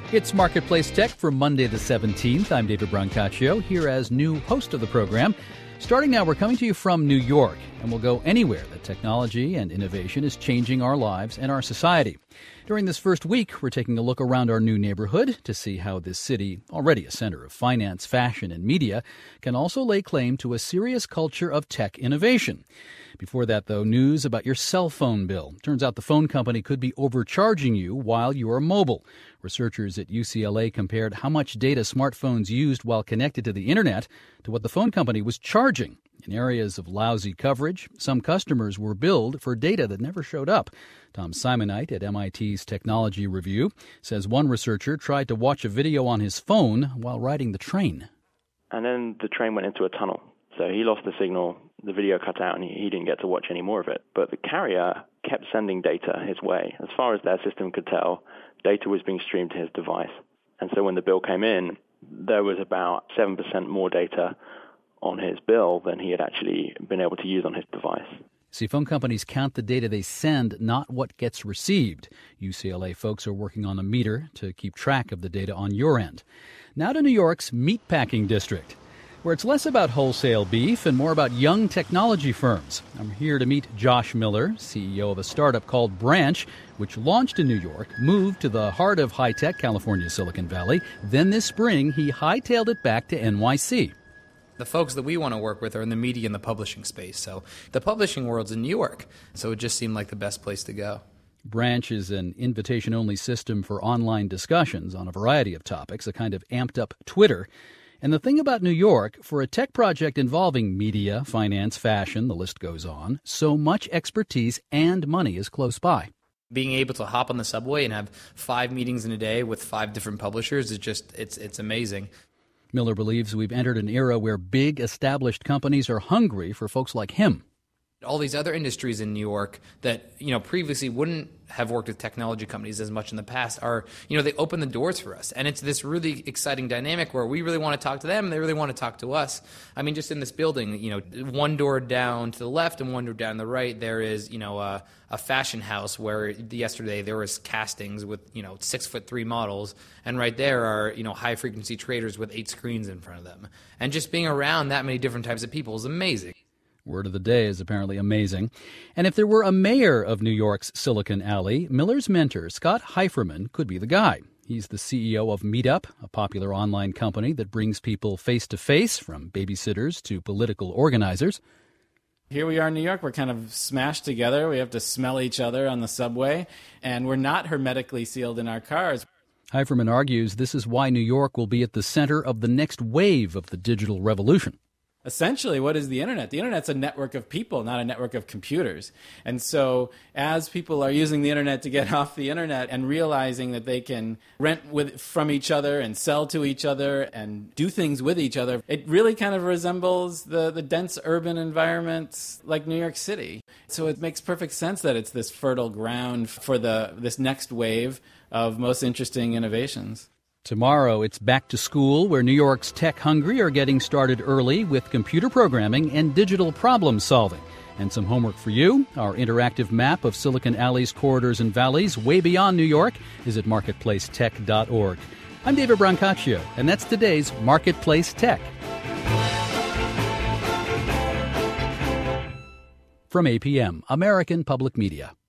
It's Marketplace Tech for Monday the 17th. I'm David Brancaccio, here as new host of the program. Starting now, we're coming to you from New York, and we'll go anywhere that technology and innovation is changing our lives and our society. During this first week, we're taking a look around our new neighborhood to see how this city, already a center of finance, fashion, and media, can also lay claim to a serious culture of tech innovation. Before that, though, news about your cell phone bill. Turns out the phone company could be overcharging you while you are mobile. Researchers at UCLA compared how much data smartphones used while connected to the internet to what the phone company was charging. In areas of lousy coverage, some customers were billed for data that never showed up. Tom Simonite at MIT's Technology Review says one researcher tried to watch a video on his phone while riding the train. And then the train went into a tunnel. So he lost the signal, the video cut out, and he didn't get to watch any more of it. But the carrier kept sending data his way. As far as their system could tell, data was being streamed to his device. And so when the bill came in, there was about 7% more data on his bill than he had actually been able to use on his device. See, phone companies count the data they send, not what gets received. UCLA folks are working on a meter to keep track of the data on your end. Now to New York's meatpacking district, where it's less about wholesale beef and more about young technology firms. I'm here to meet Josh Miller, CEO of a startup called Branch, which launched in New York, moved to the heart of high-tech California, Silicon Valley. Then this spring, he hightailed it back to NYC. The folks that we want to work with are in the media and the publishing space. So the publishing world's in New York. So it just seemed like the best place to go. Branch is an invitation-only system for online discussions on a variety of topics, a kind of amped-up Twitter. And the thing about New York, for a tech project involving media, finance, fashion, the list goes on, so much expertise and money is close by. Being able to hop on the subway and have 5 meetings in a day with 5 different publishers is just, it's amazing. Miller believes we've entered an era where big, established companies are hungry for folks like him. All these other industries in New York that, previously wouldn't have worked with technology companies as much in the past are, they open the doors for us. And it's this really exciting dynamic where we really want to talk to them and they really want to talk to us. I mean, just in this building, one door down to the left and one door down the right, there is, a fashion house where yesterday there was castings with, 6'3" models. And right there are, high frequency traders with 8 screens in front of them. And just being around that many different types of people is amazing. Word of the day is apparently amazing. And if there were a mayor of New York's Silicon Alley, Miller's mentor, Scott Heiferman, could be the guy. He's the CEO of Meetup, a popular online company that brings people face-to-face, from babysitters to political organizers. Here we are in New York. We're kind of smashed together. We have to smell each other on the subway, and we're not hermetically sealed in our cars. Heiferman argues this is why New York will be at the center of the next wave of the digital revolution. Essentially, what is the Internet? The Internet's a network of people, not a network of computers. And so as people are using the Internet to get off the Internet and realizing that they can rent from each other and sell to each other and do things with each other, it really kind of resembles the dense urban environments like New York City. So it makes perfect sense that it's this fertile ground for this next wave of most interesting innovations. Tomorrow, it's back to school, where New York's tech-hungry are getting started early with computer programming and digital problem-solving. And some homework for you. Our interactive map of Silicon Alley's corridors and valleys way beyond New York is at marketplacetech.org. I'm David Brancaccio, and that's today's Marketplace Tech. From APM, American Public Media.